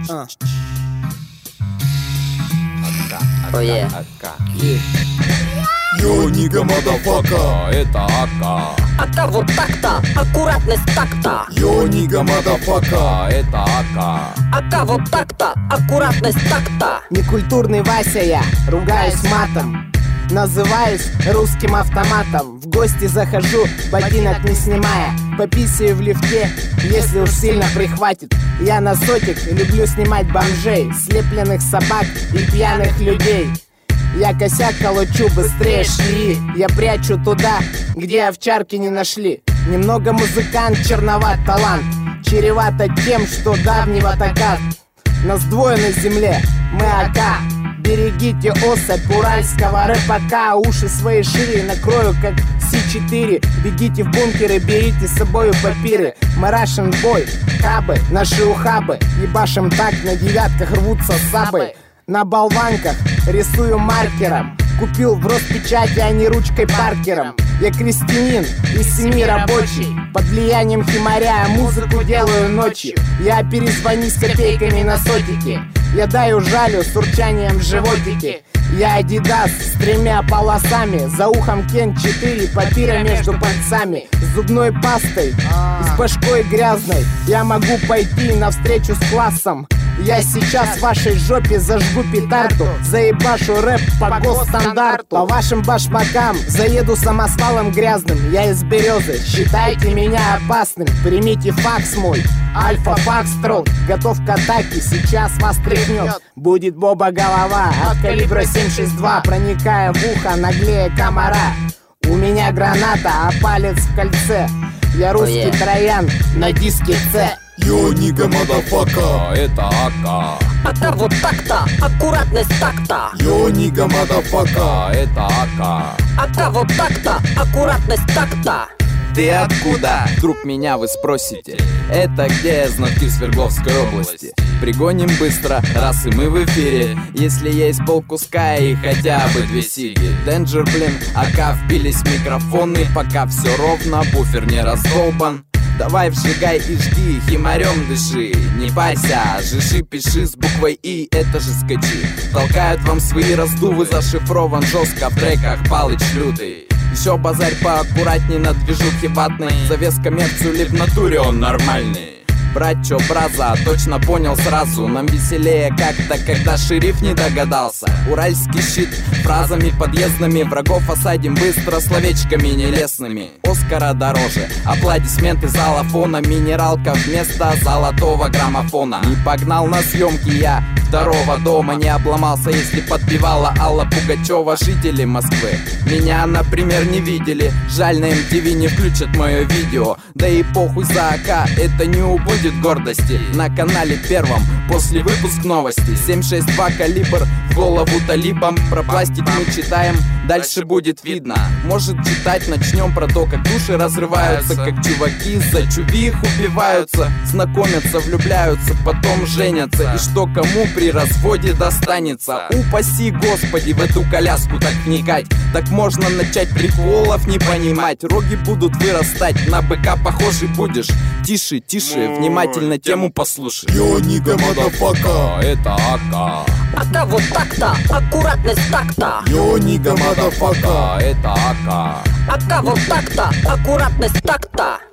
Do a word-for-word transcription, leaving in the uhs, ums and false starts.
А. Oh yeah. Йо, нига, мадафака, это Ака. Ака вот так-то, аккуратность так-то. Йо, нига, мадафака, это Ака. Ака вот так-то, аккуратность так-то. Некультурный Вася я, ругаюсь матом, называюсь русским автоматом. В гости захожу, ботинок не снимая, пописаю в лифте, если уж сильно прихватит. Я на сотик люблю снимать бомжей, слепленных собак и пьяных людей. Я косяк колочу быстрее шли, я прячу туда, где овчарки не нашли. Немного музыкант, черноват талант, чревато тем, что давнего така. На сдвоенной земле мы Ака. Берегите особь уральского рэпака. Уши свои шире накрою, как Си четыре. Бегите в бункеры, берите с собою папиры. Мы Russian бой, кабы, наши ухабы. Ебашим так, на девятках рвутся сабы. На болванках рисую маркером. Купил в Роспечати, а не ручкой Паркером. Я крестьянин из семьи рабочий. Под влиянием химаря музыку делаю ночью. Я перезвони с копейками на сотики. Я даю жалю с урчанием в животике. Я Адидас с тремя полосами. За ухом Кен четыре, папира между пальцами. С зубной пастой и с башкой грязной. Я могу пойти навстречу с классом. Я сейчас в вашей жопе зажгу петарду. Заебашу рэп по госстандарту. По вашим башмакам заеду самосвалом грязным. Я из Березы, считайте меня опасным. Примите факс мой, Альфа Факстрол. Готов к атаке, сейчас вас тряхнет. Будет боба голова от калибра семь шесть два. Проникая в ухо наглее комара. У меня граната, а палец в кольце. Я русский oh, yeah. троян на диске С. Йо, нига, мадафака, это Ака. Ака вот так-то, аккуратность так-то. Йо, нига, мадафака, это Ака. Ака вот так-то, аккуратность так-то. Ты откуда? Вдруг меня вы спросите. Это где знатки в Свердловской области. Пригоним быстро, раз и мы в эфире. Если есть полкуска и хотя бы две сиги. Денджер, блин, Ака впились в микрофоны. Пока все ровно, буфер не раздолбан. Давай вжигай и жги, химарем дыши. Не парься, жиши, пиши с буквой И, это же скачи. Толкают вам свои раздувы, зашифрован жестко в треках Палыч лютый. Еще базарь поаккуратней на движухе ватной. Завес коммерцию ли в натуре он нормальный. Брать чё, браза, точно понял сразу. Нам веселее как-то, когда шериф не догадался. Уральский щит, фразами подъездными. Врагов осадим быстро, словечками нелестными. Оскара дороже, аплодисменты зала фона. Минералка вместо золотого граммофона. Не погнал на съемки я второго дома. Не обломался, если подпевала Алла Пугачева. Жители Москвы меня, например, не видели. Жаль, на эм ти ви не включат мое видео. Да и похуй за АК, это не убудет гордости. На канале первом, после выпуск новостей. семь шесть два калибр в голову талибам. Про пластик мы читаем, дальше будет видно. Может, читать начнем про то, как души разрываются, как чуваки за чувих убиваются, знакомятся, влюбляются, потом женятся. И что кому при разводе достанется. Упаси Господи, в эту коляску так вникать. Так можно начать приколов не понимать. Роги будут вырастать, на быка похожий будешь. Тише, тише, внимательно тему послушай. Йо, нига, мадафака, это Ака. Ака вот так-то, аккуратность так-то. Йо, нига, мадафака, это Ака. Ака вот так-то, аккуратность так-то.